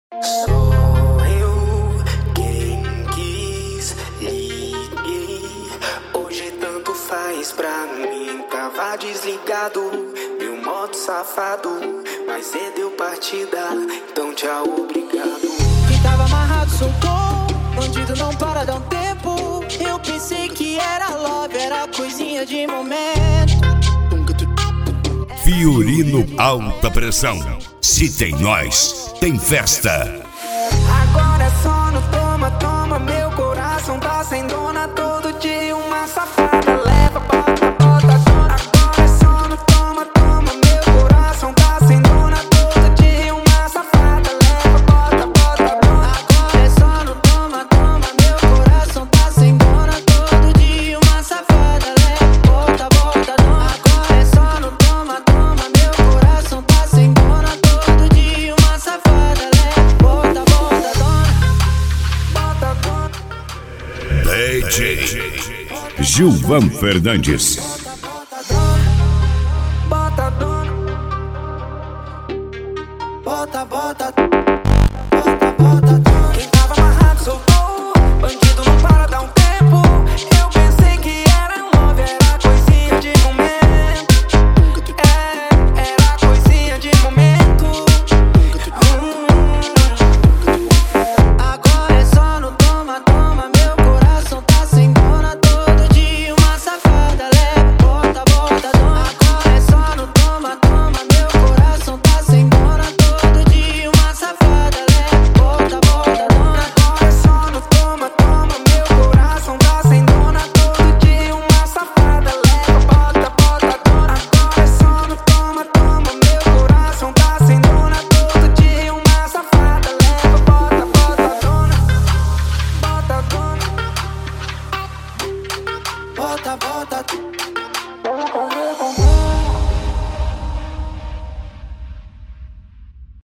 Sou eu quem quis, liguei. Hoje tanto faz pra mim. Tava desligado, meu modo safado. Mas cê deu partida, então tchau, obrigado. Quem tava amarrado soltou, bandido não para, dá um tempo. Eu pensei que era love, era coisinha de momento. Fiorino Alta Pressão. Se tem nós, tem festa. Agora é só no toma, toma. Meu coração tá sem dona. Todo dia uma safada leva, bota, bota, dona. Agora é só no toma, toma. Meu coração tá sem dona. Todo dia uma safada leva, bota, bota, dona. Agora é só no toma, toma. Meu coração tá sem dona. Todo dia uma safada leva, bota, bota, dona. Agora é só no toma, toma. Meu coração tá sem dona. Todo dia uma safada leva, bota, bota, dona. Bota, dona. DJ Gilvan Fernandes. Bota, dona. Bota, bota, bota, bota, dona. Quem tava amarrado soltou, bandido não para, dá um tempo. Eu pensei que era love, era coisinha de momento. Era coisinha de momento. Agora é só no toma, toma. Meu coração tá sem dona. Todo dia uma safada leva, bota, bota, dona. Agora é só no toma, toma. Meu coração tá sem dona. Todo dia uma safada leva, bota, bota, dona. Agora é só no toma, toma. Meu coração tá sem dona. Todo dia uma safada leva, bota, bota, dona. Agora é só no toma, toma. Meu coração tá sem dona. Todo dia uma safada leva, bota, bota, dona. Bota, dona. Bota, bota.